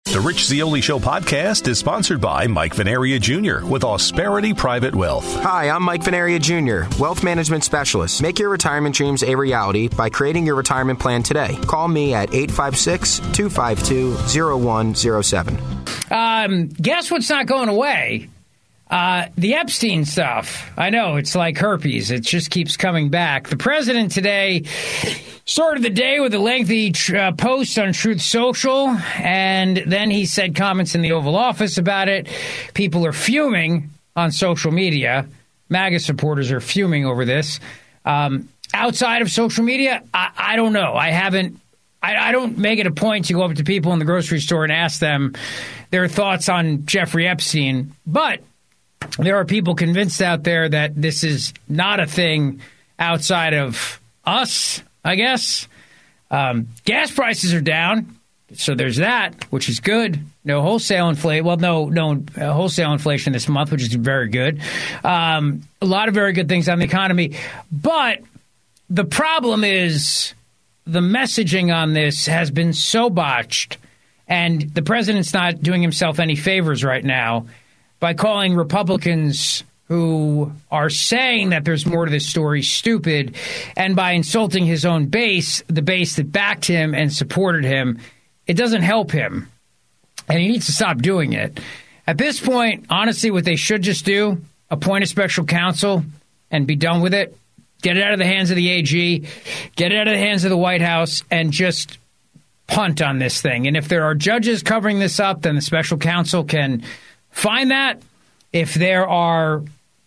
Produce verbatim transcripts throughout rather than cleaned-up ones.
The Rich Zeoli Show podcast is sponsored by Mike Venaria Junior with Ausperity Private Wealth. Hi, I'm Mike Venaria Junior, Wealth Management Specialist. Make your retirement dreams a reality by creating your retirement plan today. Call me at eight five six, two five two, zero one zero seven. Um, guess what's not going away? Uh, the Epstein stuff. I know, it's like herpes. It just keeps coming back. The president today started the day with a lengthy uh, post on Truth Social, and then he said comments in the Oval Office about it. People are fuming on social media. MAGA supporters are fuming over this. Um, outside of social media, I, I don't know. I haven't. I, I don't make it a point to go up to people in the grocery store and ask them their thoughts on Jeffrey Epstein, but there are people convinced out there that this is not a thing outside of us, I guess. Um, gas prices are down, so there's that, which is good. No wholesale inflation. Well, no, no uh, wholesale inflation this month, which is very good. Um, a lot of very good things on the economy. But the problem is the messaging on this has been so botched, and the president's not doing himself any favors right now by calling Republicans who are saying that there's more to this story stupid, and by insulting his own base, the base that backed him and supported him. It doesn't help him, and he needs to stop doing it. At this point, honestly, what they should just do, appoint a special counsel and be done with it. Get it out of the hands of the A G, get it out of the hands of the White House, and just punt on this thing. And if there are judges covering this up, then the special counsel can find that. If there are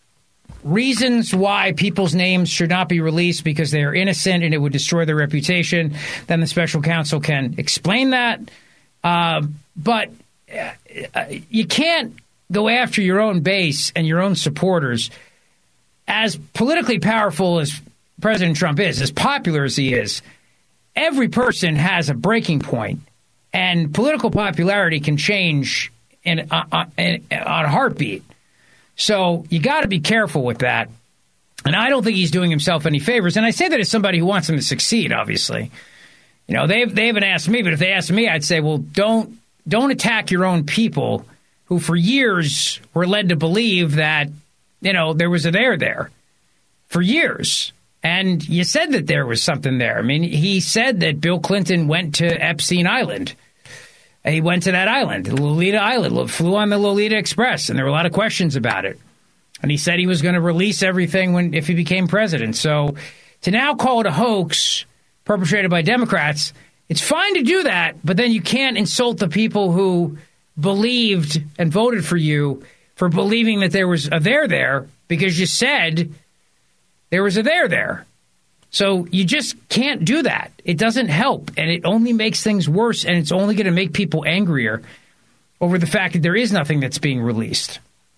reasons why people's names should not be released because they are innocent and it would destroy their reputation, then the special counsel can explain that. Uh, but uh, you can't go after your own base and your own supporters. As politically powerful as President Trump is, as popular as he is, every person has a breaking point, and political popularity can change in, uh, in, on a heartbeat. So you got to be careful with that. And I don't think he's doing himself any favors. And I say that as somebody who wants him to succeed, obviously. You know, they they haven't asked me, but if they asked me, I'd say, well, don't don't attack your own people who for years were led to believe that, you know, there was a there there for years. And you said that there was something there. I mean, he said that Bill Clinton went to Epstein Island. He went to that island, Lolita Island, flew on the Lolita Express, and there were a lot of questions about it. And he said he was going to release everything when if he became president. So to now call it a hoax perpetrated by Democrats, it's fine to do that, but then you can't insult the people who believed and voted for you for believing that there was a there there because you said there was a there there. So you just can't do that. It doesn't help, and it only makes things worse, and it's only going to make people angrier over the fact that there is nothing that's being released.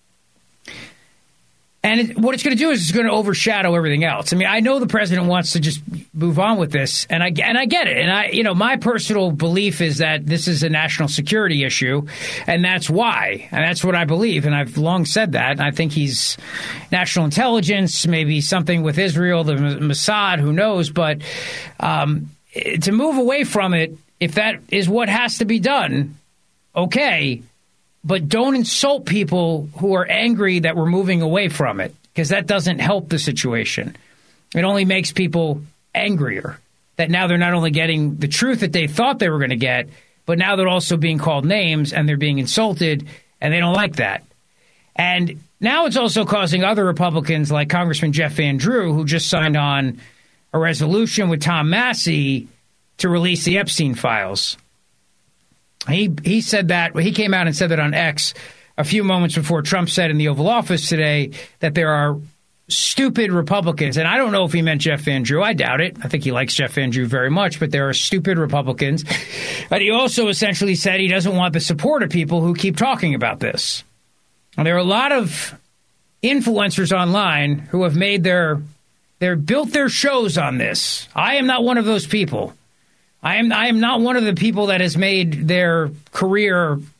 And it, what it's going to do is it's going to overshadow everything else. I mean, I know the president wants to just move on with this, and I and I get it. And I, you know, my personal belief is that this is a national security issue, and that's why, and that's what I believe. And I've long said that. And I think he's national intelligence, maybe something with Israel, the Mossad, who knows. But um, to move away from it, if that is what has to be done, okay. But don't insult people who are angry that we're moving away from it, because that doesn't help the situation. It only makes people angrier that now they're not only getting the truth that they thought they were going to get, but now they're also being called names and they're being insulted, and they don't like that. And now it's also causing other Republicans like Congressman Jeff Van Drew, who just signed on a resolution with Tom Massey to release the Epstein files. He he said that, he came out and said that on X a few moments before Trump said in the Oval Office today that there are stupid Republicans. And I don't know if he meant Jeff Van Drew. I doubt it. I think he likes Jeff Van Drew very much, but there are stupid Republicans. But he also essentially said he doesn't want the support of people who keep talking about this. And there are a lot of influencers online who have made their, they're built their shows on this. I am not one of those people. I am I am not one of the people that has made their career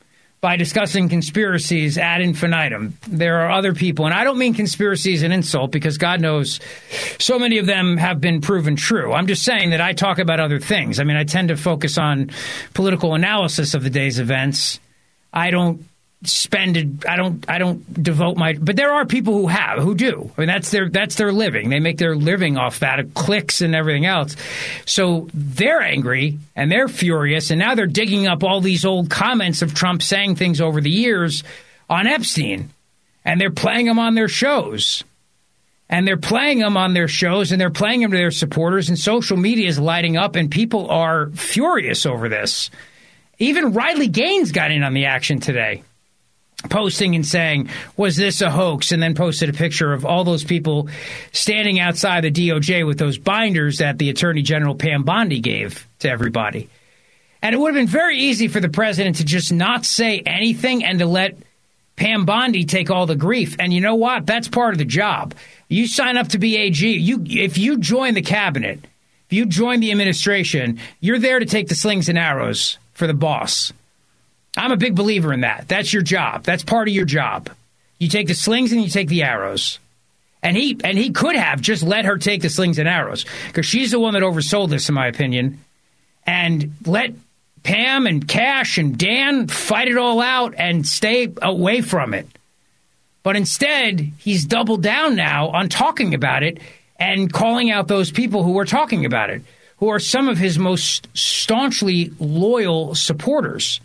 by discussing conspiracies ad infinitum. There are other people, and I don't mean conspiracy as an insult because God knows so many of them have been proven true. I'm just saying that I talk about other things. I mean, I tend to focus on political analysis of the day's events. I don't spend it. I don't. I don't devote my. But there are people who have, who do. I mean, that's their. That's their living. They make their living off that, of clicks and everything else. So they're angry and they're furious, and now they're digging up all these old comments of Trump saying things over the years on Epstein, and they're playing them on their shows, and they're playing them on their shows, and they're playing them to their supporters, and social media is lighting up, and people are furious over this. Even Riley Gaines got in on the action today, posting and saying, was this a hoax? And then posted a picture of all those people standing outside the D O J with those binders that the Attorney General Pam Bondi gave to everybody. And it would have been very easy for the president to just not say anything and to let Pam Bondi take all the grief. And you know what? That's part of the job. You sign up to be A G. You, if you join the cabinet, if you join the administration, you're there to take the slings and arrows for the boss. I'm a big believer in that. That's your job. That's part of your job. You take the slings and you take the arrows. And he and he could have just let her take the slings and arrows because she's the one that oversold this, in my opinion, and let Pam and Cash and Dan fight it all out and stay away from it. But instead, he's doubled down now on talking about it and calling out those people who are talking about it, who are some of his most staunchly loyal supporters.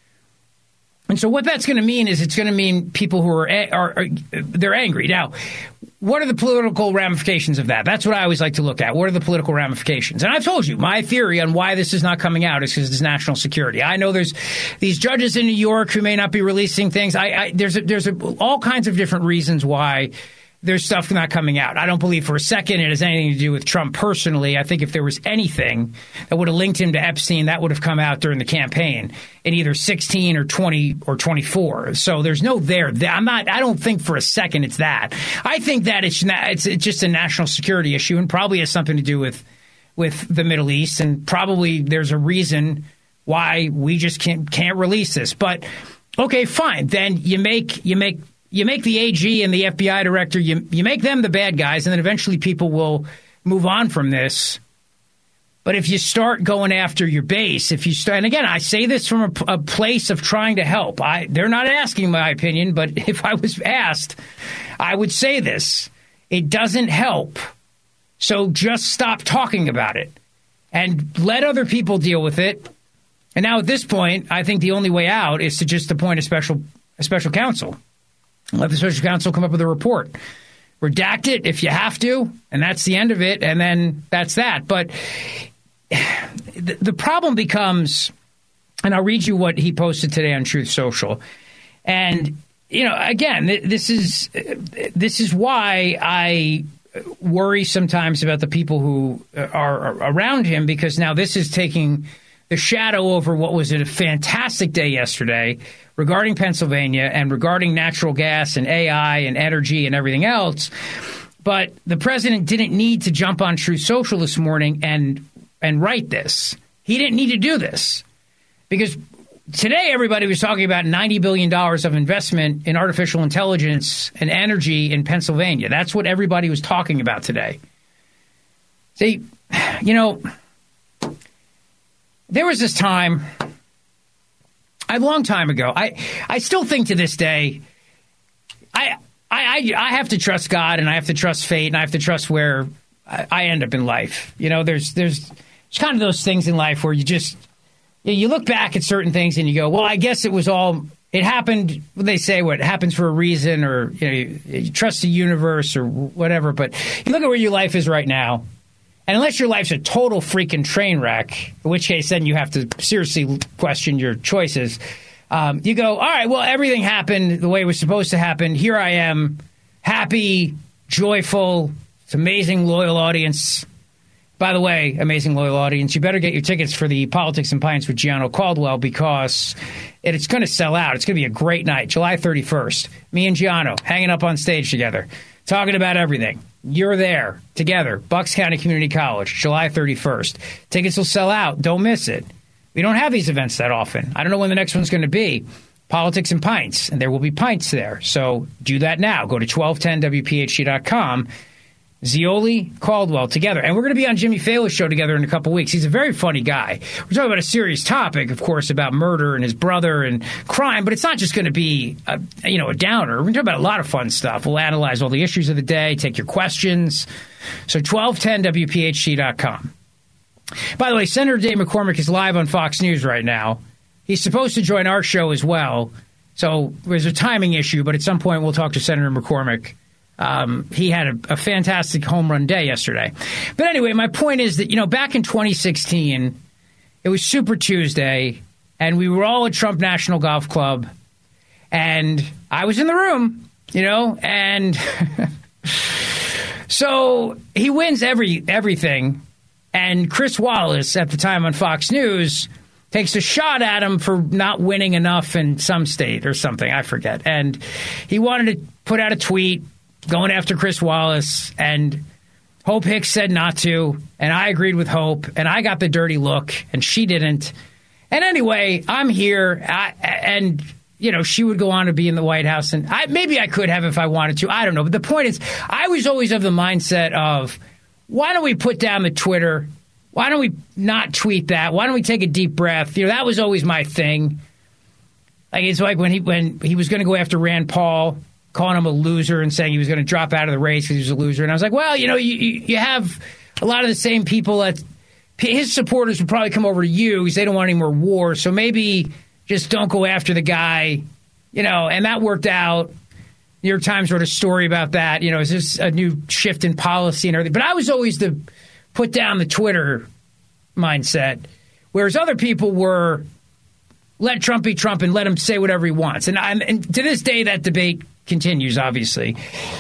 And so what that's going to mean is it's going to mean people who are, are, are they're angry. Now, what are the political ramifications of that? That's what I always like to look at. What are the political ramifications? And I've told you, my theory on why this is not coming out is because it's national security. I know there's these judges in New York who may not be releasing things. I, I there's a, there's a, all kinds of different reasons why there's stuff not coming out. I don't believe for a second it has anything to do with Trump personally. I think if there was anything that would have linked him to Epstein, that would have come out during the campaign in either sixteen or twenty or twenty-four. So there's no there. I'm not. I don't think for a second it's that. I think that it's it's, it's just a national security issue and probably has something to do with with the Middle East, and probably there's a reason why we just can't can't release this. But okay, fine. Then you make you make. You make the A G and the F B I director, you you make them the bad guys, and then eventually people will move on from this. But if you start going after your base, if you start, and again, I say this from a, a place of trying to help. I they're not asking my opinion, but if I was asked, I would say this. It doesn't help. So just stop talking about it and let other people deal with it. And now at this point, I think the only way out is to just appoint a special a special counsel. Let the special counsel come up with a report. Redact it if you have to, and that's the end of it, and then that's that. But the, the problem becomes, and I'll read you what he posted today on Truth Social. And, you know, again, this is this is why I worry sometimes about the people who are around him, because now this is taking the shadow over what was a fantastic day yesterday regarding Pennsylvania and regarding natural gas and A I and energy and everything else. But the president didn't need to jump on Truth Social this morning and and write this. He didn't need to do this because today everybody was talking about ninety billion dollars of investment in artificial intelligence and energy in Pennsylvania. That's what everybody was talking about today. See, you know, there was this time a long time ago. I, I still think to this day, I, I I have to trust God and I have to trust fate and I have to trust where I, I end up in life. You know, there's there's it's kind of those things in life where you just you look back at certain things and you go, well, I guess it was all it happened. They say what happens for a reason, or you know, you, you trust the universe or whatever. But you look at where your life is right now. And unless your life's a total freaking train wreck, in which case then you have to seriously question your choices, um, you go, all right, well, everything happened the way it was supposed to happen. Here I am, happy, joyful. It's amazing, loyal audience. By the way, amazing, loyal audience, you better get your tickets for the Politics and Pints with Gianno Caldwell because it, it's going to sell out. It's going to be a great night, July thirty-first. Me and Gianno hanging up on stage together, talking about everything. You're there together. Bucks County Community College, July thirty-first. Tickets will sell out. Don't miss it. We don't have these events that often. I don't know when the next one's going to be. Politics and Pints, and there will be pints there. So do that now. Go to twelve ten W P H T dot com. Zeoli, Caldwell together. And we're going to be on Jimmy Fallon's show together in a couple weeks. He's a very funny guy. We're talking about a serious topic, of course, about murder and his brother and crime, but it's not just going to be a, you know, a downer. We're going to talk about a lot of fun stuff. We'll analyze all the issues of the day, take your questions. So twelve ten W P H T dot com. By the way, Senator Dave McCormick is live on Fox News right now. He's supposed to join our show as well. So there's a timing issue, but at some point we'll talk to Senator McCormick. Um, he had a, a fantastic home run day yesterday. But anyway, my point is that, you know, back in twenty sixteen, it was Super Tuesday, and we were all at Trump National Golf Club, and I was in the room, you know, and so he wins every everything, and Chris Wallace, at the time on Fox News, takes a shot at him for not winning enough in some state or something, I forget. And he wanted to put out a tweet going after Chris Wallace, and Hope Hicks said not to, and I agreed with Hope, and I got the dirty look, and she didn't. And anyway, I'm here, I, and, you know, she would go on to be in the White House, and I, maybe I could have if I wanted to. I don't know. But the point is, I was always of the mindset of, why don't we put down the Twitter? Why don't we not tweet that? Why don't we take a deep breath? You know, that was always my thing. Like, it's like when he when he was going to go after Rand Paul, calling him a loser and saying he was going to drop out of the race because he was a loser. And I was like, well, you know, you, you have a lot of the same people that his supporters would probably come over to you because they don't want any more war. So maybe just don't go after the guy, you know, and that worked out. New York Times wrote a story about that. You know, is this a new shift in policy and everything? But I was always the put down the Twitter mindset, whereas other people were let Trump be Trump and let him say whatever he wants. And, I'm, and to this day, that debate continues, obviously.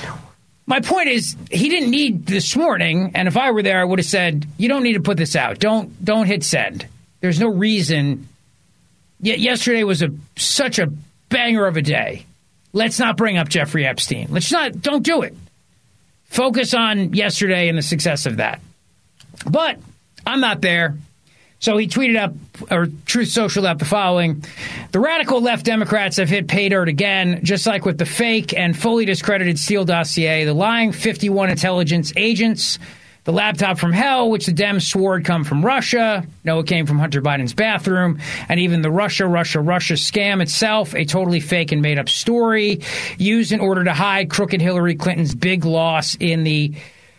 My point is, he didn't need this morning, and if I were there, I would have said, you don't need to put this out. Don't don't hit send. There's no reason. Yet yesterday was a such a banger of a day. Let's not bring up Jeffrey Epstein. Let's not, don't do it. Focus on yesterday and the success of that. But I'm not there. So he tweeted up, or Truth Social up the following. The radical left Democrats have hit pay dirt again, just like with the fake and fully discredited Steele dossier, the lying fifty-one intelligence agents, the laptop from hell, which the Dems swore had come from Russia. No, it came from Hunter Biden's bathroom. And even the Russia, Russia, Russia scam itself, a totally fake and made up story used in order to hide crooked Hillary Clinton's big loss in the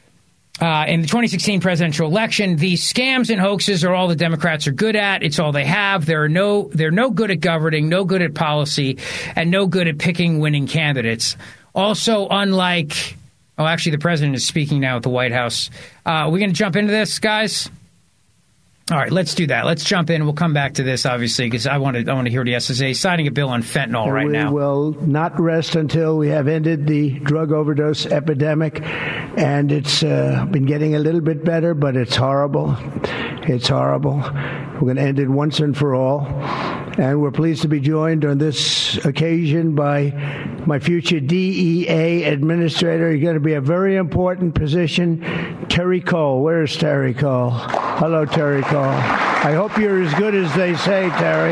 Uh, in the twenty sixteen presidential election. These scams and hoaxes are all the Democrats are good at. It's all they have. They're no, they're no good at governing, no good at policy, and no good at picking winning candidates. Also, unlike, oh, actually, the president is speaking now at the White House. Uh, are we going to jump into this, guys? All right, let's do that. Let's jump in. We'll come back to this, obviously, because I want to I want to hear what the S S A is signing a bill on fentanyl right we now. We will not rest until we have ended the drug overdose epidemic, and it's uh, been getting a little bit better, but it's horrible. It's horrible. We're going to end it once and for all, and we're pleased to be joined on this occasion by my future D E A administrator. He's going to be a very important position, Terry Cole. Where's Terry Cole? Hello, Terry Cole. I hope you're as good as they say, Terry.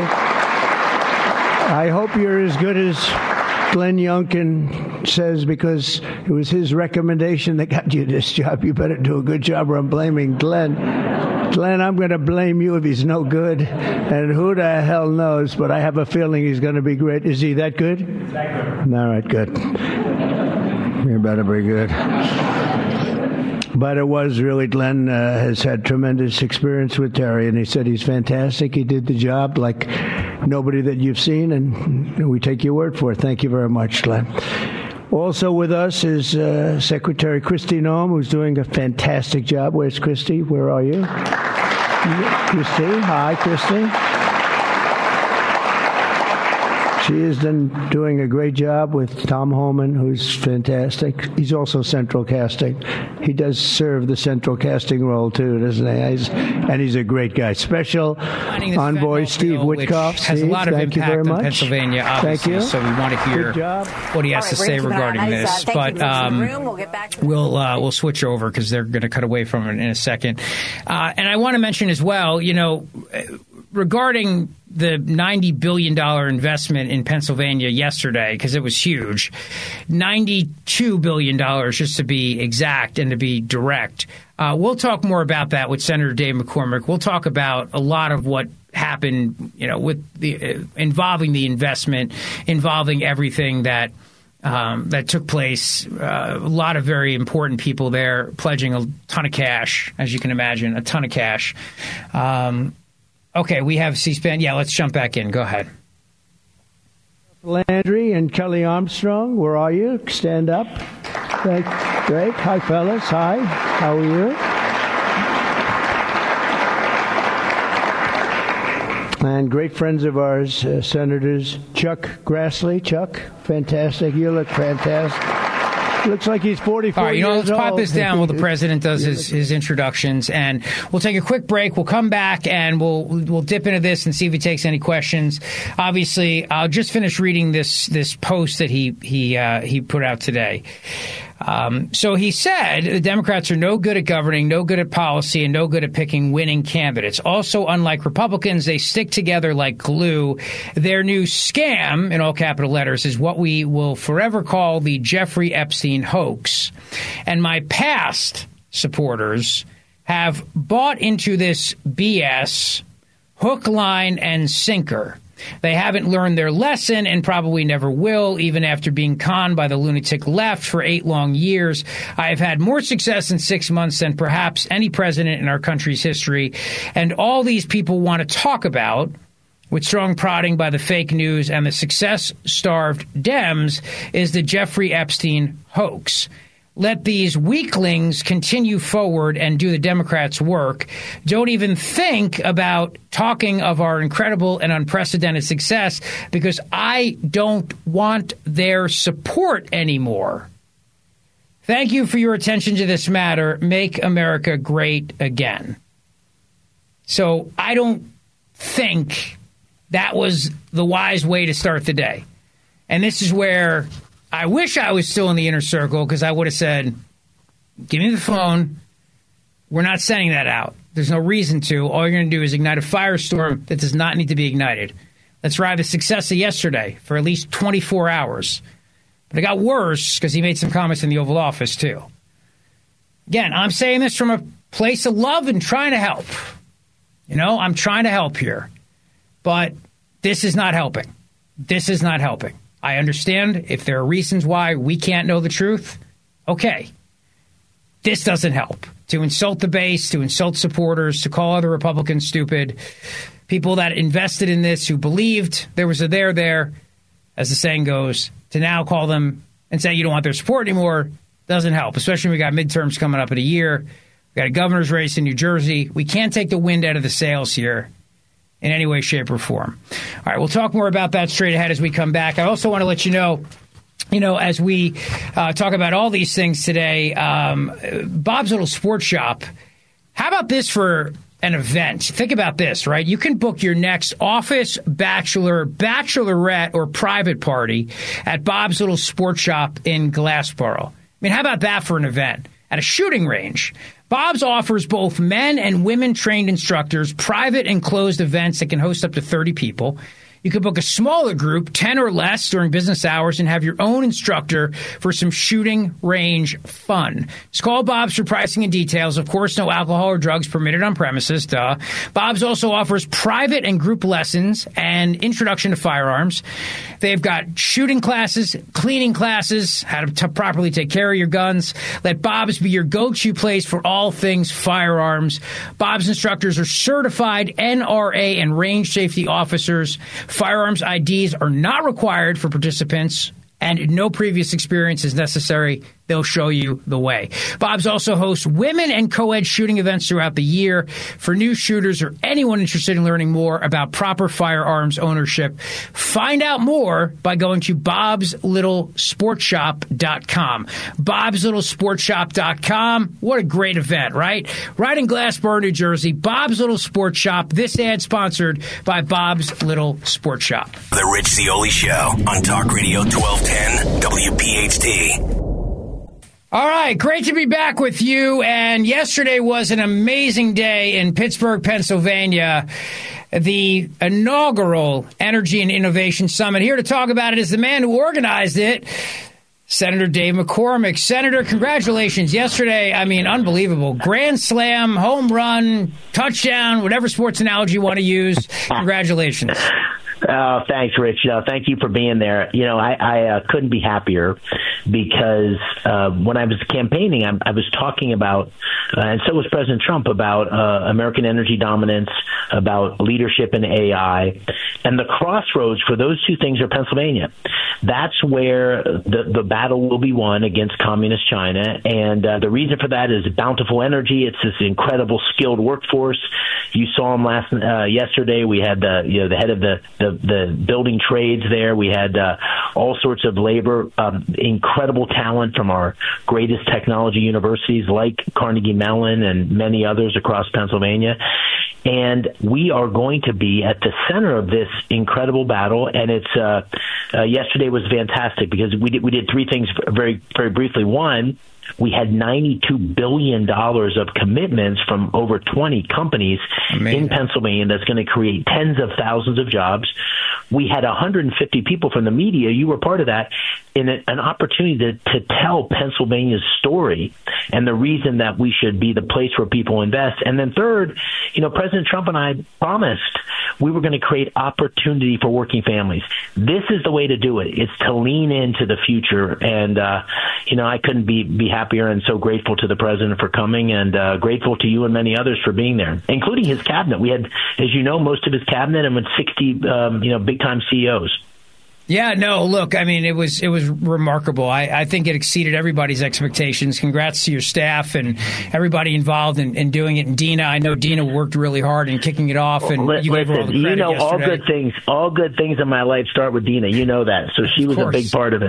I hope you're as good as Glenn Youngkin says, because it was his recommendation that got you this job. You better do a good job, or I'm blaming Glenn. Glenn, I'm going to blame you if he's no good. And who the hell knows, but I have a feeling he's going to be great. Is he that good? That good. All right, good. You better be good. But it was really, Glenn uh, has had tremendous experience with Terry, and he said he's fantastic. He did the job like nobody that you've seen, and we take your word for it. Thank you very much, Glenn. Also with us is uh, Secretary Kristi Noem, who's doing a fantastic job. Where's Kristi? Where are you? Kristi. Hi, Kristi. She is then doing a great job with Tom Homan, who's fantastic. He's also central casting. He does serve the central casting role, too, doesn't he? He's, and he's a great guy. Special Envoy Steve Witkoff. Has Steve, a lot of thank impact you very on much. Pennsylvania, obviously, thank you. So we want to hear what he has right, to say regarding this. Uh, but um, we'll, get back to we'll, uh, we'll switch over because they're going to cut away from it in a second. Uh, and I want to mention as well, you know, regarding the ninety billion dollars investment in Pennsylvania yesterday, because it was huge, ninety-two billion dollars just to be exact and to be direct. Uh, we'll talk more about that with Senator Dave McCormick. We'll talk about a lot of what happened, you know, with the uh, involving the investment, involving everything that um, that took place. Uh, a lot of very important people there pledging a ton of cash, as you can imagine, a ton of cash. Um, Okay, we have C-SPAN. Yeah, let's jump back in. Go ahead. Landry and Kelly Armstrong, where are you? Stand up. Great. Great. Hi, fellas. Hi. How are you? And great friends of ours, uh, Senators Chuck Grassley. Chuck, fantastic. You look fantastic. Looks like he's forty-four All right, you know, let's years pop old. this down while the president does his, his introductions, and we'll take a quick break. We'll come back and we'll we'll dip into this and see if he takes any questions. Obviously, I'll just finish reading this this post that he he uh, he put out today. Um, so he said the Democrats are no good at governing, no good at policy, and no good at picking winning candidates. Also, unlike Republicans, they stick together like glue. Their new scam, in all capital letters, is what we will forever call the Jeffrey Epstein hoax. And my past supporters have bought into this B S hook, line, and sinker. They haven't learned their lesson and probably never will, even after being conned by the lunatic left for eight long years. I have had more success in six months than perhaps any president in our country's history. And all these people want to talk about, with strong prodding by the fake news and the success-starved Dems, is the Jeffrey Epstein hoax. Let these weaklings continue forward and do the Democrats' work. Don't even think about talking of our incredible and unprecedented success, because I don't want their support anymore. Thank you for your attention to this matter. Make America great again. So I don't think that was the wise way to start the day. And this is where I wish I was still in the inner circle, because I would have said, give me the phone. We're not sending that out. There's no reason to. All you're going to do is ignite a firestorm that does not need to be ignited. Let's ride the success of yesterday for at least twenty-four hours. But it got worse because he made some comments in the Oval Office, too. Again, I'm saying this from a place of love and trying to help. You know, I'm trying to help here. But this is not helping. This is not helping. I understand if there are reasons why we can't know the truth. Okay. This doesn't help. To insult the base, to insult supporters, to call other Republicans stupid, people that invested in this, who believed there was a there there, as the saying goes, to now call them and say you don't want their support anymore doesn't help, especially when we got midterms coming up in a year. We got a governor's race in New Jersey. We can't take the wind out of the sails here in any way, shape, or form. All right, we'll talk more about that straight ahead as we come back. I also want to let you know, you know, as we uh, talk about all these things today, um, Bob's Little Sports Shop, how about this for an event? Think about this, right? You can book your next office, bachelor, bachelorette, or private party at Bob's Little Sports Shop in Glassboro. I mean, how about that for an event? At a shooting range. Bob's offers both men and women trained instructors, private and closed events that can host up to thirty people. You can book a smaller group, ten or less, during business hours and have your own instructor for some shooting range fun. Just call Bob's for pricing and details. Of course, no alcohol or drugs permitted on premises, duh. Bob's also offers private and group lessons and introduction to firearms. They've got shooting classes, cleaning classes, how to t- properly take care of your guns. Let Bob's be your go-to place for all things firearms. Bob's instructors are certified N R A and range safety officers. Firearms I Ds are not required for participants, and no previous experience is necessary. They'll show you the way. Bob's also hosts women and co-ed shooting events throughout the year for new shooters or anyone interested in learning more about proper firearms ownership. Find out more by going to bobs little sports shop dot com. bobs little sports shop dot com. What a great event, right? Right in Glassboro, New Jersey. Bob's Little Sports Shop. This ad sponsored by Bob's Little Sports Shop. The Rich Zeoli Show on Talk Radio twelve ten W P H T. All right, great to be back with you. And yesterday was an amazing day in Pittsburgh, Pennsylvania. the inaugural Energy and Innovation Summit. Here to talk about it is the man who organized it, Senator Dave McCormick. Senator, congratulations. Yesterday, I mean, unbelievable. Grand slam, home run, touchdown, whatever sports analogy you want to use. Congratulations. Oh, thanks, Rich. Uh, thank you for being there. You know, I, I uh, couldn't be happier because uh, when I was campaigning, I, I was talking about, uh, and so was President Trump, about uh, American energy dominance, about leadership in A I, and the crossroads for those two things are Pennsylvania. That's where the, the battle will be won against communist China, and uh, the reason for that is bountiful energy. It's this incredible skilled workforce. You saw him last uh, yesterday. We had the you know the head of the, the the building trades there. We had uh, all sorts of labor, um, incredible talent from our greatest technology universities like Carnegie Mellon and many others across Pennsylvania. And we are going to be at the center of this incredible battle. And it's uh, uh, yesterday was fantastic because we did we did three things very very briefly. One, we had ninety-two billion dollars of commitments from over twenty companies Amazing. in Pennsylvania that's going to create tens of thousands of jobs. We had one hundred fifty people from the media, you were part of that, in a, an opportunity to, to tell Pennsylvania's story and the reason that we should be the place where people invest. And then third, you know, President Trump and I promised we were going to create opportunity for working families. This is the way to do it. It's to lean into the future. And, uh, you know, I couldn't be, be happier and so grateful to the president for coming and uh, grateful to you and many others for being there, including his cabinet. We had, as you know, most of his cabinet and with sixty, um, you know, big-time C E Os. Yeah, no, look, I mean, it was it was remarkable. I, I think it exceeded everybody's expectations. Congrats to your staff and everybody involved in, in doing it. And Dina, I know Dina worked really hard in kicking it off, and Listen, you gave her all the credit you know, yesterday. all good things, all good things in my life start with Dina. You know that, so she was a big part of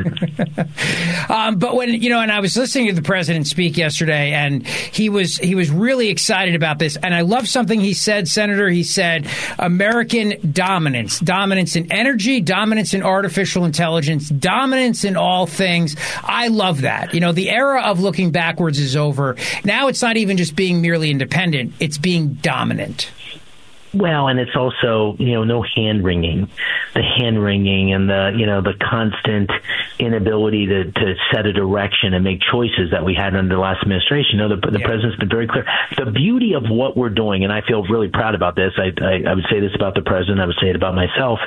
it. um, but when you know, and I was listening to the president speak yesterday, and he was he was really excited about this. And I love something he said, Senator. He said, "American dominance, dominance in energy, dominance in art." Artificial intelligence, dominance in all things. I love that. You know, the era of looking backwards is over. Now it's not even just being merely independent, it's being dominant. Well, and it's also, you know, no hand-wringing. The hand-wringing and the, you know, the constant inability to, to set a direction and make choices that we had under the last administration. You know, the, the yeah. president's been very clear. The beauty of what we're doing, and I feel really proud about this, I, I, I would say this about the president, I would say it about myself,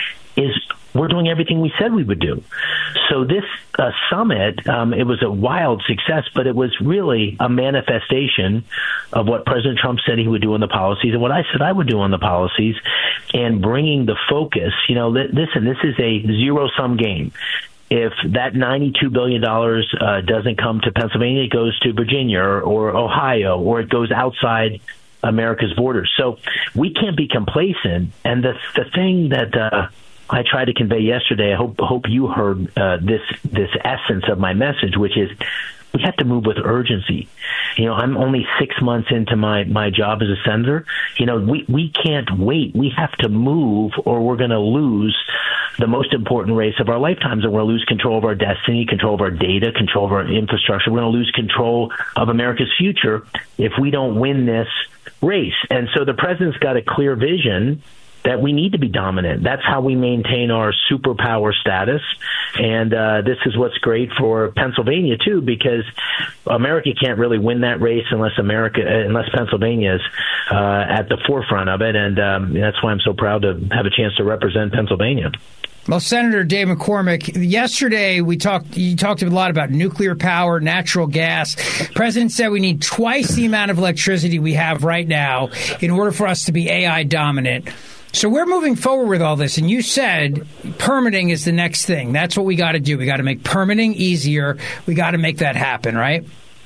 is we're doing everything we said we would do. So this uh, summit, um, it was a wild success, but it was really a manifestation of what President Trump said he would do on the policies and what I said I would do on the policies, and bringing the focus. You know, listen, this is a zero-sum game. If that ninety-two billion dollars uh, doesn't come to Pennsylvania, it goes to Virginia or, or Ohio, or it goes outside America's borders. So we can't be complacent. And the the thing that uh, I tried to convey yesterday, I hope hope you heard uh, this this essence of my message, which is we have to move with urgency. You know, I'm only six months into my, my job as a senator. You know, we, we can't wait. We have to move, or we're going to lose the most important race of our lifetimes, and we're going to lose control of our destiny, control of our data, control of our infrastructure. We're going to lose control of America's future if we don't win this race. And so the president's got a clear vision that we need to be dominant. That's how we maintain our superpower status. And uh, this is what's great for Pennsylvania, too, because America can't really win that race unless America, unless Pennsylvania is uh, at the forefront of it. And um, that's why I'm so proud to have a chance to represent Pennsylvania. Well, Senator Dave McCormick, yesterday we talked. You talked a lot about nuclear power, natural gas. The president said we need twice the amount of electricity we have right now in order for us to be A I dominant. So we're moving forward with all this, and you said permitting is the next thing. That's what we got to do. We got to make permitting easier. We got to make that happen, right?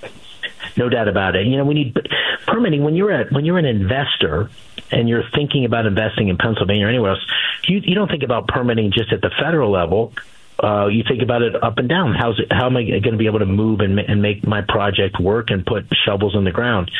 No doubt about it. You know, we need permitting. When you're a, when you're an investor and you're thinking about investing in Pennsylvania or anywhere else, you, you don't think about permitting just at the federal level. Uh, you think about it up and down. How's it, how am I going to be able to move and, and make my project work and put shovels in the ground?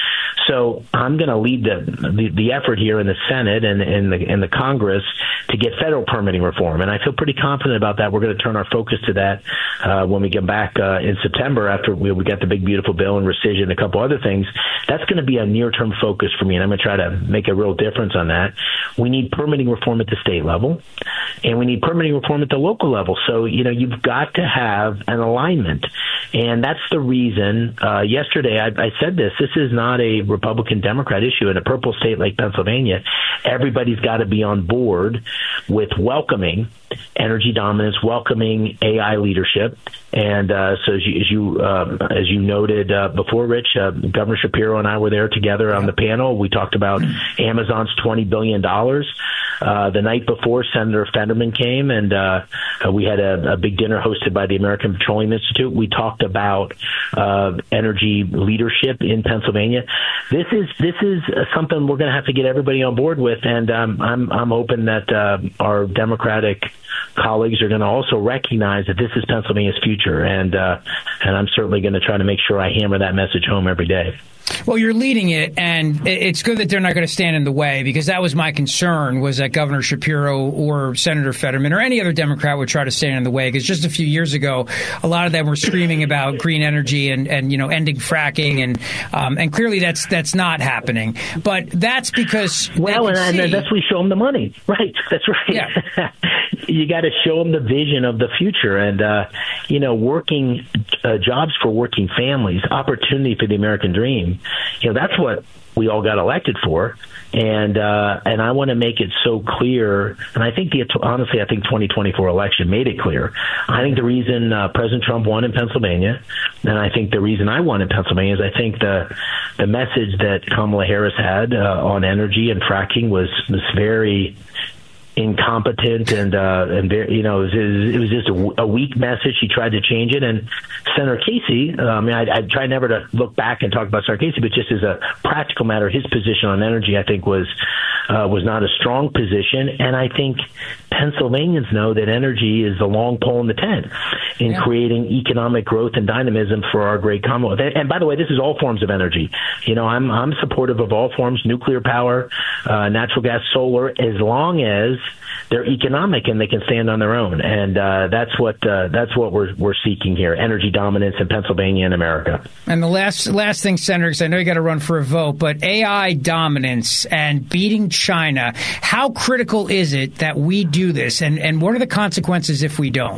So I'm going to lead the, the the effort here in the Senate and in the in the Congress to get federal permitting reform, and I feel pretty confident about that. We're going to turn our focus to that uh, when we get back uh, in September after we, we got the big beautiful bill and rescission and a couple other things. That's going to be a near-term focus for me, and I'm going to try to make a real difference on that. We need permitting reform at the state level, and we need permitting reform at the local level. So, you know, you've got to have an alignment, and that's the reason. Uh, yesterday, I, I said this. This is not a Republican-Democrat issue. In a purple state like Pennsylvania, everybody's got to be on board with welcoming energy dominance, welcoming A I leadership. And uh, so as you as you, uh, as you noted uh, before, Rich, uh, Governor Shapiro and I were there together on the panel. We talked about Amazon's twenty billion dollars. Uh, the night before, Senator Fetterman came, and uh, we had a, a big dinner hosted by the American Petroleum Institute. We talked about uh, energy leadership in Pennsylvania. This is this is something we're going to have to get everybody on board with, and um, I'm I'm hoping that uh, our Democratic colleagues are going to also recognize that this is Pennsylvania's future, and uh, and I'm certainly going to try to make sure I hammer that message home every day. Well, you're leading it, and it's good that they're not going to stand in the way, because that was my concern, was that Governor Shapiro or Senator Fetterman or any other Democrat would try to stand in the way, because just a few years ago, a lot of them were screaming about green energy and, and you know, ending fracking, and um, and clearly that's that's not happening. But that's because... Well, and, see, and that's we show them the money. Right, that's right. Yeah. You got to show them the vision of the future, and, uh, you know, working uh, jobs for working families, opportunity for the American dream. You know, that's what we all got elected for, and uh, and I want to make it so clear. And I think the honestly, I think twenty twenty-four election made it clear. I think the reason uh, President Trump won in Pennsylvania, and I think the reason I won in Pennsylvania, is I think the the message that Kamala Harris had uh, on energy and fracking was was very incompetent, and uh, and very, you know, it was, it was just a, a weak message. He tried to change it, and Senator Casey, uh, I mean, I, I try never to look back and talk about Senator Casey, but just as a practical matter, his position on energy, I think, was uh, was not a strong position, and I think Pennsylvanians know that energy is the long pole in the tent in yeah. creating economic growth and dynamism for our great Commonwealth. And by the way, this is all forms of energy. You know, I'm I'm supportive of all forms: nuclear power, uh, natural gas, solar, as long as they're economic and they can stand on their own. And uh, that's what uh, that's what we're we're seeking here: energy dominance in Pennsylvania and America. And the last last thing, Senator, because I know you got to run for a vote, but A I dominance and beating China. How critical is it that we do this, and and what are the consequences if we don't?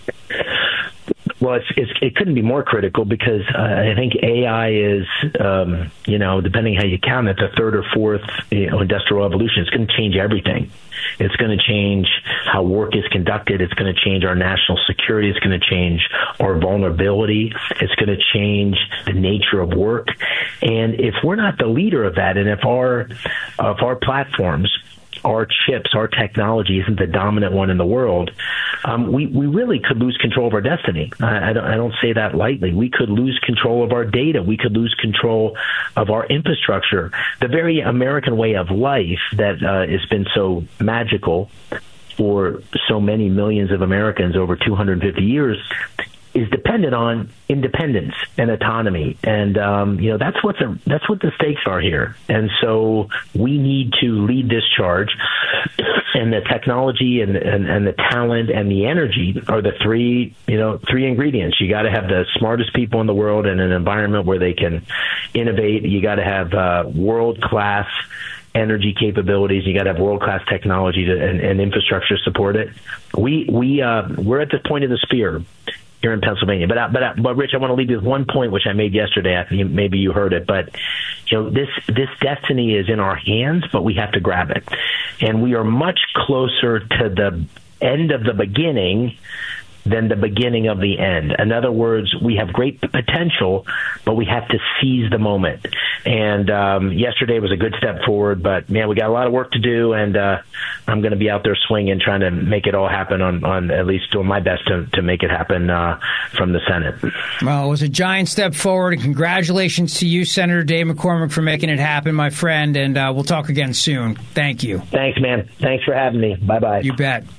Well, it's, it's, it couldn't be more critical, because uh, I think A I is, um, you know, depending how you count it, the third or fourth you know, industrial revolution. It's going to change everything. It's going to change how work is conducted. It's going to change our national security. It's going to change our vulnerability. It's going to change the nature of work. And if we're not the leader of that, and if our if our platforms, our chips, our technology isn't the dominant one in the world, um, we, we really could lose control of our destiny. I, I, don't, I don't say that lightly. We could lose control of our data. We could lose control of our infrastructure. The very American way of life that uh, has been so magical for so many millions of Americans over two hundred fifty years is dependent on independence and autonomy, and um, you know that's what the that's what the stakes are here. And so we need to lead this charge. And the technology and, and and the talent and the energy are the three you know three ingredients. You got to have the smartest people in the world in an environment where they can innovate. You got to have uh, world class energy capabilities. You got to have world-class technology to, and, and infrastructure to support it. We we uh, we're at the point of the spear here in Pennsylvania. But, uh, but, uh, but Rich, I want to leave you with one point, which I made yesterday. I think maybe you heard it, but you know, this, this destiny is in our hands, but we have to grab it. And we are much closer to the end of the beginning than the beginning of the end. In other words, we have great potential, but we have to seize the moment. And um, yesterday was a good step forward, but man, we got a lot of work to do, and uh, I'm going to be out there swinging, trying to make it all happen on, on at least doing my best to, to make it happen uh, from the Senate. Well, it was a giant step forward, and congratulations to you, Senator Dave McCormick, for making it happen, my friend, and uh, we'll talk again soon. Thank you. Thanks, man. Thanks for having me. Bye-bye. You bet. The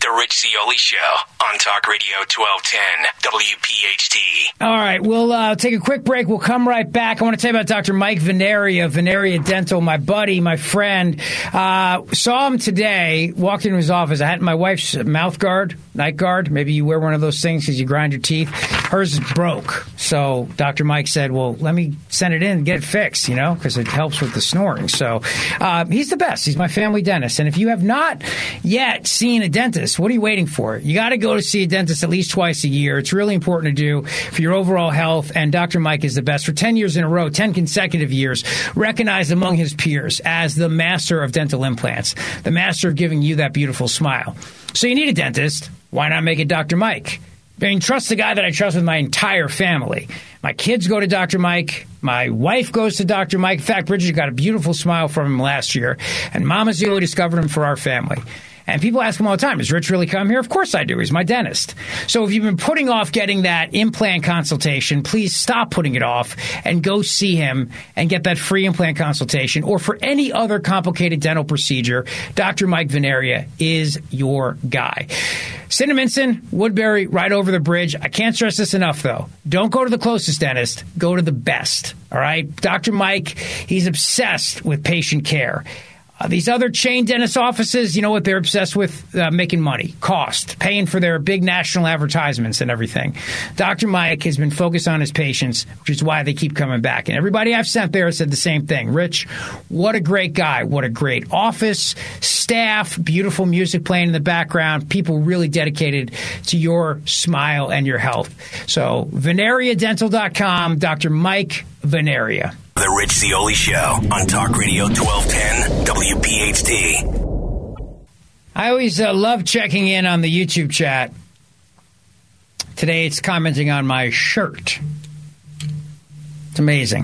The Rich Zeoli Show on Talk Radio twelve ten W P H T. All right, we'll uh, take a quick break. We'll come right back. I want to tell you about Doctor Mike Veneria, Veneria Dental, my buddy, my friend. Uh, saw him today, walked into his office. I had my wife's mouth guard, night guard. Maybe you wear one of those things because you grind your teeth. Hers is broke. So Doctor Mike said, well, let me send it in and get it fixed, you know, because it helps with the snoring. So uh, he's the best. He's my family dentist. And if you have not yet seen a dentist, what are you waiting for? You got to go to see a dentist at least twice a year. It's really important to do for your overall health. And Doctor Mike is the best for ten years in a row, ten consecutive years, recognized among his peers as the master of dental implants, the master of giving you that beautiful smile. So you need a dentist. Why not make it Doctor Mike? I mean, trust the guy that I trust with my entire family. My kids go to Doctor Mike. My wife goes to Doctor Mike. In fact, Bridget got a beautiful smile from him last year, and Mama Zeoli discovered him for our family. And people ask him all the time, does Rich really come here? Of course I do. He's my dentist. So if you've been putting off getting that implant consultation, please stop putting it off and go see him and get that free implant consultation. Or for any other complicated dental procedure, Doctor Mike Veneria is your guy. Cinnaminson, Woodbury, right over the bridge. I can't stress this enough, though. Don't go to the closest dentist. Go to the best. All right? Doctor Mike, he's obsessed with patient care. Uh, these other chain dentist offices, you know what they're obsessed with? Uh, making money, cost, paying for their big national advertisements and everything. Doctor Mike has been focused on his patients, which is why they keep coming back. And everybody I've sent there said the same thing. Rich, what a great guy. What a great office, staff, beautiful music playing in the background, people really dedicated to your smile and your health. So veneria dental dot com, Doctor Mike Veneria. The Rich Zeoli Show on Talk Radio twelve ten W P H T. I always uh, love checking in on the YouTube chat. Today it's commenting on my shirt. It's amazing.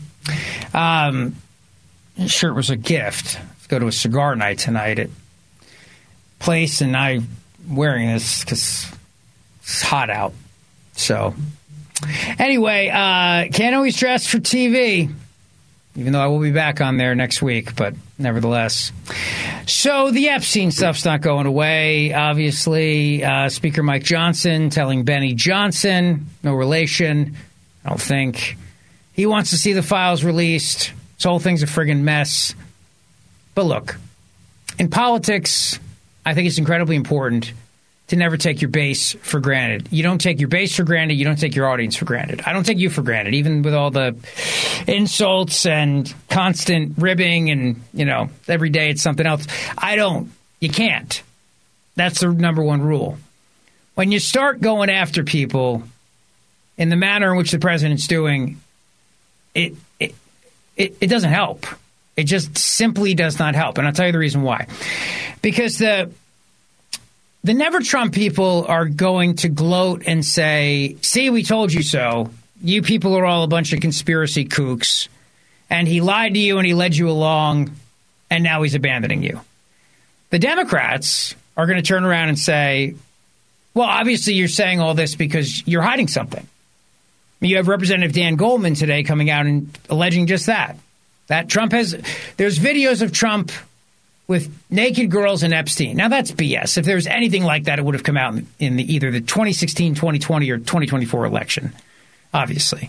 Um, this shirt was a gift. Let's go to a cigar night tonight at place, and I'm wearing this because it's hot out. So anyway, uh, can't always dress for T V. Even though I will be back on there next week, but nevertheless. So the Epstein stuff's not going away, obviously. Uh, Speaker Mike Johnson telling Benny Johnson, no relation, I don't think. He wants to see the files released. This whole thing's a friggin' mess. But look, in politics, I think it's incredibly important to never take your base for granted. You don't take your base for granted. You don't take your audience for granted. I don't take you for granted, even with all the insults and constant ribbing and, you know, every day it's something else. I don't. You can't. That's the number one rule. When you start going after people in the manner in which the president's doing, it it it, it doesn't help. It just simply does not help. And I'll tell you the reason why. Because the The Never Trump people are going to gloat and say, see, we told you so. You people are all a bunch of conspiracy kooks. And he lied to you and he led you along, and now he's abandoning you. The Democrats are going to turn around and say, well, obviously you're saying all this because you're hiding something. You have Representative Dan Goldman today coming out and alleging just that. That Trump has, there's videos of Trump with naked girls and Epstein. Now, that's B S. If there was anything like that, it would have come out in, in the, either the twenty sixteen, twenty twenty, or twenty twenty-four election, obviously.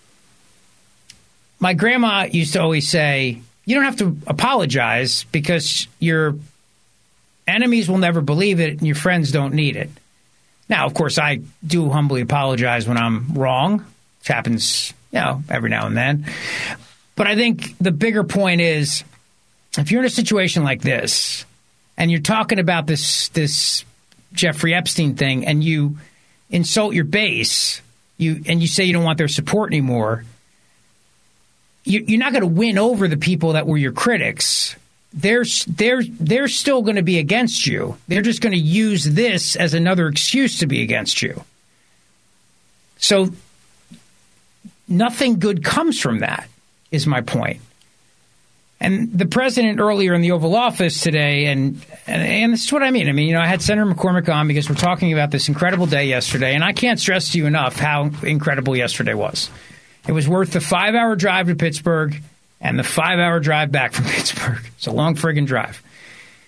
My grandma used to always say, you don't have to apologize because your enemies will never believe it and your friends don't need it. Now, of course, I do humbly apologize when I'm wrong, which happens, you know, every now and then. But I think the bigger point is, if you're in a situation like this and you're talking about this this Jeffrey Epstein thing and you insult your base, you and you say you don't want their support anymore, you, you're not going to win over the people that were your critics. They're they're they're still going to be against you. They're just going to use this as another excuse to be against you. So nothing good comes from that, is my point. And the president earlier in the Oval Office today, and, and and this is what I mean. I mean, you know, I had Senator McCormick on because we're talking about this incredible day yesterday, and I can't stress to you enough how incredible yesterday was. It was worth the five-hour drive to Pittsburgh and the five-hour drive back from Pittsburgh. It's a long friggin' drive.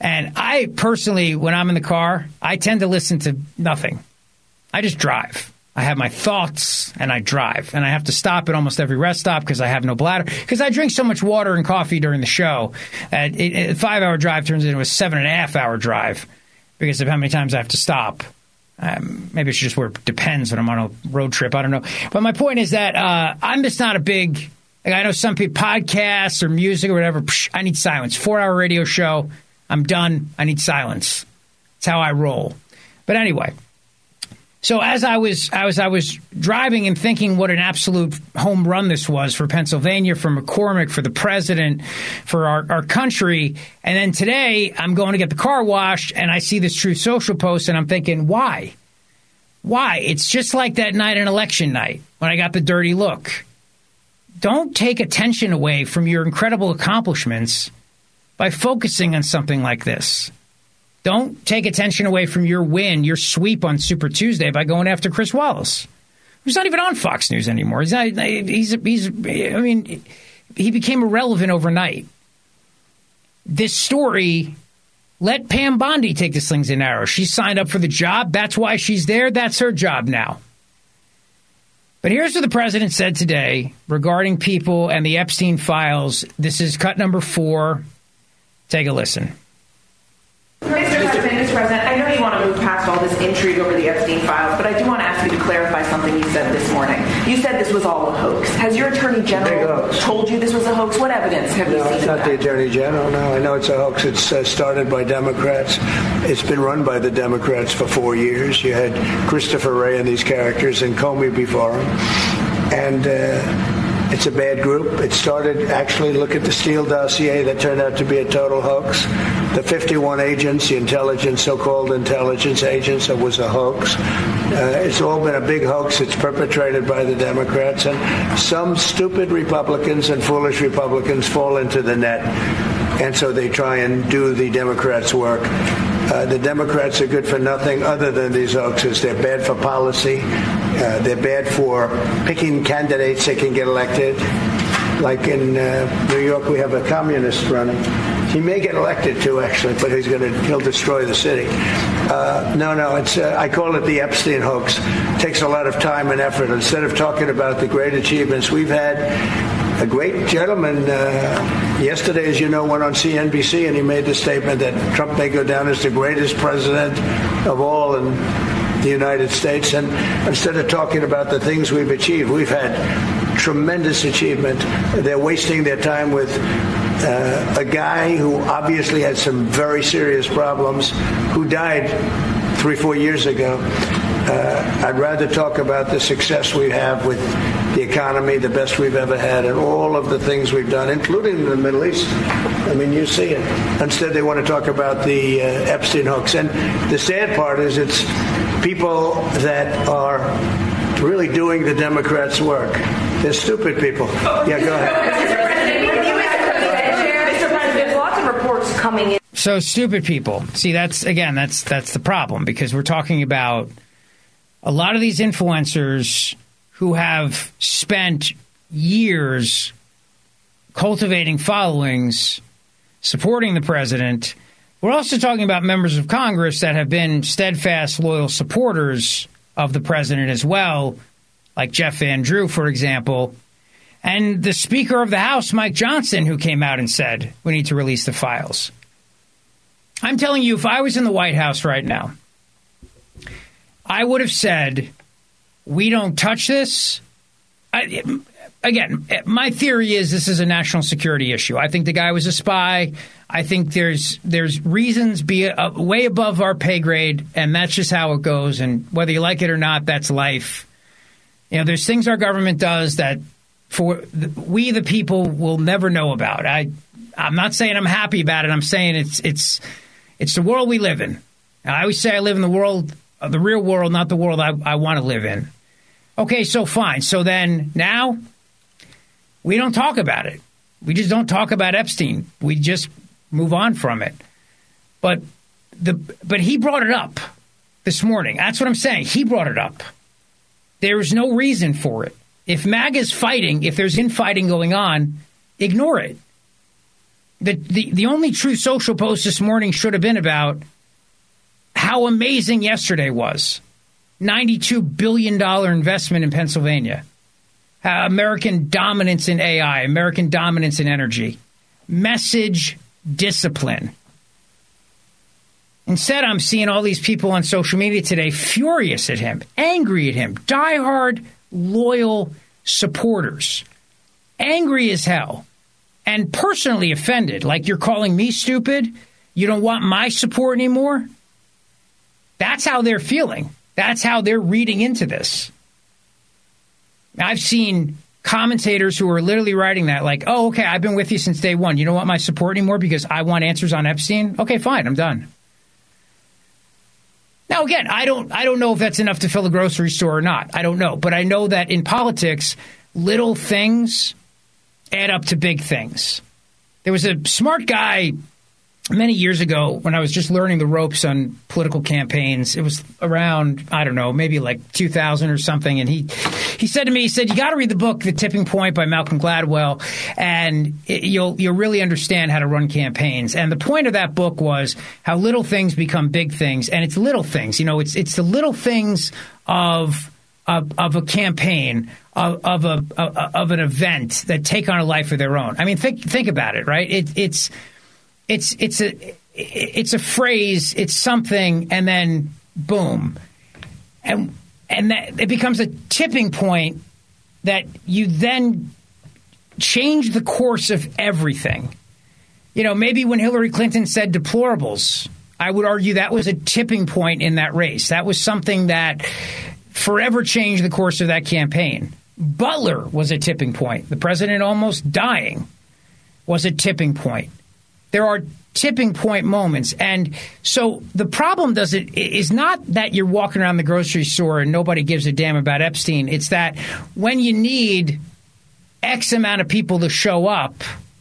And I personally, when I'm in the car, I tend to listen to nothing. I just drive. I have my thoughts and I drive. And I have to stop at almost every rest stop because I have no bladder. Because I drink so much water and coffee during the show. And a five-hour drive turns into a seven-and-a-half-hour drive because of how many times I have to stop. Um, maybe it's just where it depends when I'm on a road trip. I don't know. But my point is that uh, I'm just not a big... Like I know some people, podcasts or music or whatever, psh, I need silence. Four-hour radio show, I'm done. I need silence. That's how I roll. But anyway... So as I was as I was driving and thinking what an absolute home run this was for Pennsylvania, for McCormick, for the president, for our, our country, and then today I'm going to get the car washed and I see this Truth Social post and I'm thinking, why? Why? It's just like that night on election night when I got the dirty look. Don't take attention away from your incredible accomplishments by focusing on something like this. Don't take attention away from your win, your sweep on Super Tuesday by going after Chris Wallace, who's not even on Fox News anymore. He's not, he's, he's, I mean, he became irrelevant overnight. This story, let Pam Bondi take the slings and arrows. She signed up for the job. That's why she's there. That's her job now. But here's what the president said today regarding people and the Epstein files. This is cut number four. Take a listen. Mister President, Mister President, I know you want to move past all this intrigue over the Epstein files, but I do want to ask you to clarify something you said this morning. You said this was all a hoax. Has your Attorney General told you this was a hoax? What evidence have no, you seen? No, it's not the Attorney General. No, I know it's a hoax. It's uh, started by Democrats. It's been run by the Democrats for four years. You had Christopher Wray and these characters and Comey before him. And... Uh, It's a bad group. It started, actually, look at the Steele dossier that turned out to be a total hoax. The fifty-one agents, the intelligence, so-called intelligence agents, it was a hoax. Uh, it's all been a big hoax. It's perpetrated by the Democrats. And some stupid Republicans and foolish Republicans fall into the net. And so they try and do the Democrats' work. Uh, the Democrats are good for nothing other than these hoaxes. They're bad for policy. Uh, they're bad for picking candidates that can get elected. Like in uh, New York, we have a communist running. He may get elected too, actually, but he's going to he'll destroy the city. Uh, no, no, it's uh, I call it the Epstein hoax. It takes a lot of time and effort. Instead of talking about the great achievements we've had. A great gentleman uh, yesterday, as you know, went on C N B C and he made the statement that Trump may go down as the greatest president of all in the United States. And instead of talking about the things we've achieved, we've had tremendous achievement. They're wasting their time with uh, a guy who obviously had some very serious problems, who died three, four years ago. Uh, I'd rather talk about the success we have with the economy, the best we've ever had, and all of the things we've done, including in the Middle East. I mean, you see it. Instead, they want to talk about the uh, Epstein hoax. And the sad part is it's people that are really doing the Democrats' work. They're stupid people. Oh, yeah, go ahead. Mister President, Mister President, there's lots of reports coming in. So stupid people. See, that's, again, that's that's the problem, because we're talking about a lot of these influencers who have spent years cultivating followings, supporting the president. We're also talking about members of Congress that have been steadfast, loyal supporters of the president as well, like Jeff Van Drew, for example, and the Speaker of the House, Mike Johnson, who came out and said, we need to release the files. I'm telling you, if I was in the White House right now, I would have said, we don't touch this. I, again, my theory is this is a national security issue. I think the guy was a spy. I think there's there's reasons be a, way above our pay grade, and that's just how it goes. And whether you like it or not, that's life. You know, there's things our government does that for the, we, the people, will never know about. I, I'm not saying I'm happy about it. I'm saying it's it's it's the world we live in. And I always say I live in the world, the real world, not the world I, I want to live in. Okay, so fine. So then now we don't talk about it. We just don't talk about Epstein. We just move on from it. But the but he brought it up this morning. That's what I'm saying. He brought it up. There is no reason for it. If MAGA's fighting, if there's infighting going on, ignore it. The, the, the only Truth Social post this morning should have been about how amazing yesterday was. ninety-two billion dollars investment in Pennsylvania. Uh, American dominance in A I, American dominance in energy. Message discipline. Instead, I'm seeing all these people on social media today furious at him, angry at him, diehard, loyal supporters, angry as hell, and personally offended, like you're calling me stupid, you don't want my support anymore. That's how they're feeling. That's how they're reading into this. I've seen commentators who are literally writing that like, oh, okay, I've been with you since day one. You don't want my support anymore because I want answers on Epstein? Okay, fine, I'm done. Now, again, I don't I don't know if that's enough to fill a grocery store or not. I don't know. But I know that in politics, little things add up to big things. There was a smart guy many years ago when I was just learning the ropes on political campaigns. It was around, I don't know, maybe like two thousand or something. And he he said to me, he said, you got to read the book, The Tipping Point by Malcolm Gladwell, and it, you'll you'll really understand how to run campaigns. And the point of that book was how little things become big things. And it's little things. You know, it's it's the little things of of, of a campaign, of, of a of, of an event that take on a life of their own. I mean, think think about it, right? It, it's It's it's a it's a phrase, it's something, and then boom, and and that it becomes a tipping point that you then change the course of everything. You know, maybe when Hillary Clinton said deplorables, I would argue that was a tipping point in that race. That was something that forever changed the course of that campaign. Butler was a tipping point. The president almost dying was a tipping point. There are tipping point moments. And so the problem does it is not that you're walking around the grocery store and nobody gives a damn about Epstein. It's that when you need X amount of people to show up,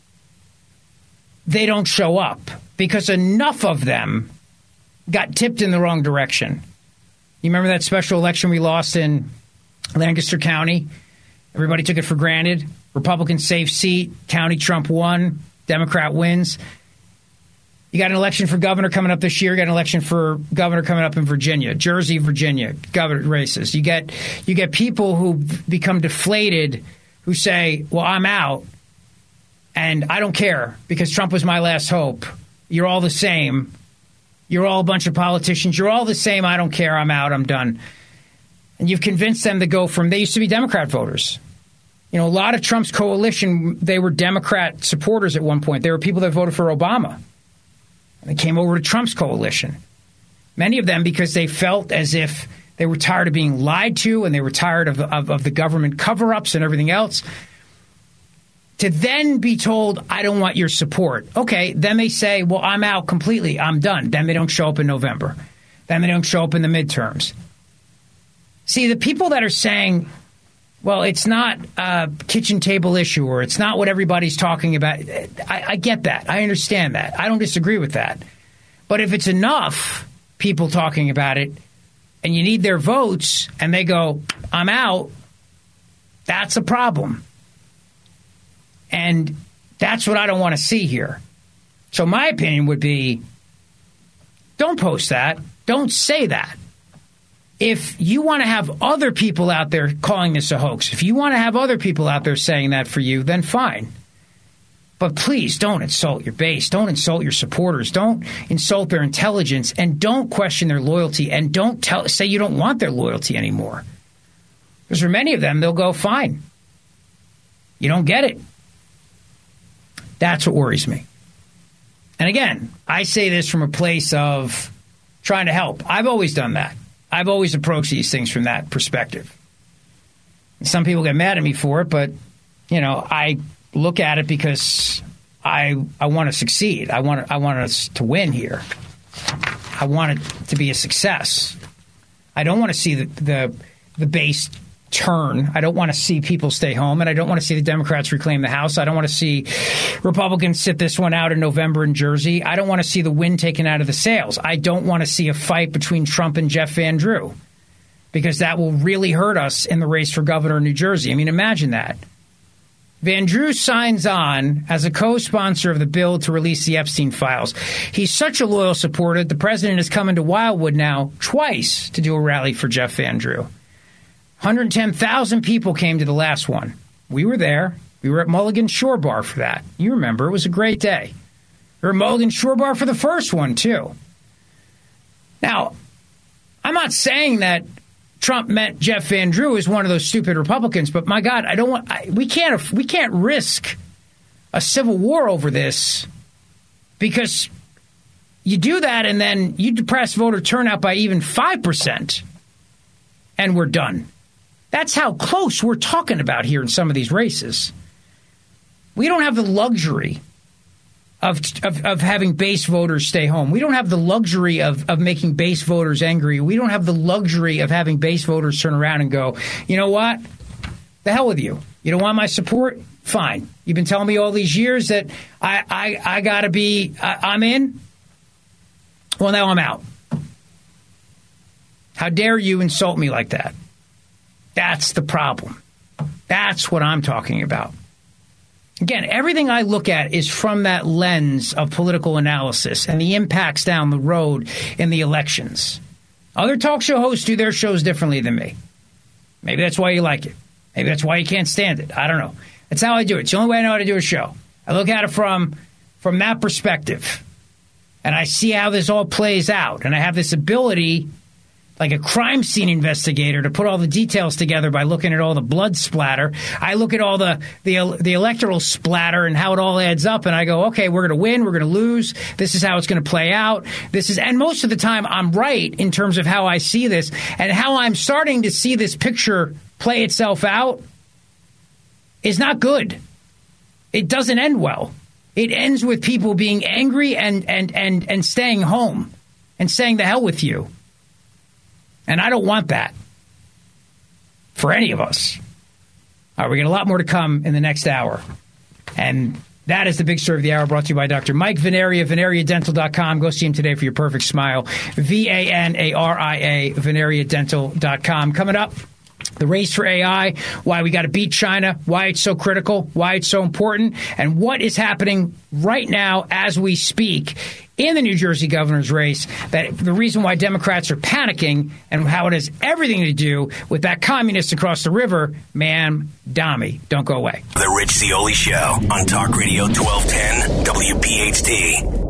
they don't show up because enough of them got tipped in the wrong direction. You remember that special election we lost in Lancaster County? Everybody took it for granted. Republican safe seat. County Trump won. Democrat wins. You got an election for governor coming up this year. You got an election for governor coming up in Virginia, Jersey, Virginia, governor races. You get you get people who become deflated, who say, well, I'm out, and I don't care because Trump was my last hope. You're all the same. You're all a bunch of politicians. You're all the same. I don't care. I'm out. I'm done. And you've convinced them to go from, they used to be Democrat voters. You know, a lot of Trump's coalition, they were Democrat supporters at one point. They were people that voted for Obama. They came over to Trump's coalition. Many of them because they felt as if they were tired of being lied to and they were tired of, of, of the government cover-ups and everything else. To then be told, I don't want your support. Okay, then they say, well, I'm out completely. I'm done. Then they don't show up in November. Then they don't show up in the midterms. See, the people that are saying, well, it's not a kitchen table issue or it's not what everybody's talking about. I, I get that. I understand that. I don't disagree with that. But if it's enough people talking about it and you need their votes and they go, I'm out, that's a problem. And that's what I don't want to see here. So my opinion would be, don't post that. Don't say that. If you want to have other people out there calling this a hoax, if you want to have other people out there saying that for you, then fine. But please don't insult your base. Don't insult your supporters. Don't insult their intelligence. And don't question their loyalty. And don't tell, say you don't want their loyalty anymore. Because for many of them, they'll go, fine. You don't get it. That's what worries me. And again, I say this from a place of trying to help. I've always done that. I've always approached these things from that perspective. Some people get mad at me for it, but, you know, I look at it because I I want to succeed. I want I want us to win here. I want it to be a success. I don't want to see the the, the base turn. I don't want to see people stay home, and I don't want to see the Democrats reclaim the House. I don't want to see Republicans sit this one out in November in Jersey. I don't want to see the wind taken out of the sails. I don't want to see a fight between Trump and Jeff Van Drew, because that will really hurt us in the race for governor in New Jersey. I mean, imagine that. Van Drew signs on as a co-sponsor of the bill to release the Epstein files. He's such a loyal supporter. The president has come into Wildwood now twice to do a rally for Jeff Van Drew. one hundred ten thousand people came to the last one. We were there. We were at Mulligan Shore Bar for that. You remember, it was a great day. We were at Mulligan Shore Bar for the first one, too. Now, I'm not saying that Trump meant Jeff Van Drew is one of those stupid Republicans, but my God, I don't want. I, we can't. We can't risk a civil war over this, because you do that and then you depress voter turnout by even five percent, and we're done. That's how close we're talking about here in some of these races. We don't have the luxury Of, of of having base voters stay home. We don't have the luxury of, of making base voters angry. We don't have the luxury of having base voters turn around and go, you know what? The hell with you. You don't want my support? Fine. You've been telling me all these years that I, I, I got to be, I, I'm in? Well, now I'm out. How dare you insult me like that? That's the problem. That's what I'm talking about. Again, everything I look at is from that lens of political analysis and the impacts down the road in the elections. Other talk show hosts do their shows differently than me. Maybe that's why you like it. Maybe that's why you can't stand it. I don't know. That's how I do it. It's the only way I know how to do a show. I look at it from, from that perspective, and I see how this all plays out. And I have this ability, like a crime scene investigator, to put all the details together by looking at all the blood splatter. I look at all the, the the electoral splatter and how it all adds up, and I go, okay, we're going to win, we're going to lose. This is how it's going to play out. This is, and most of the time, I'm right in terms of how I see this and how I'm starting to see this picture play itself out is not good. It doesn't end well. It ends with people being angry and and and and staying home and saying the hell with you. And I don't want that for any of us. All right, we got a lot more to come in the next hour. And that is the big story of the hour, brought to you by Doctor Mike Venaria, Venaria Dental dot com. Go see him today for your perfect smile. V A N A R I A, Venaria Dental dot com. Coming up, the race for A I, why we got to beat China, why it's so critical, why it's so important, and what is happening right now as we speak in the New Jersey governor's race, that the reason why Democrats are panicking and how it has everything to do with that communist across the river, Ma'am Dami. Don't go away. The Rich Zeoli Show on Talk Radio twelve ten W P H T.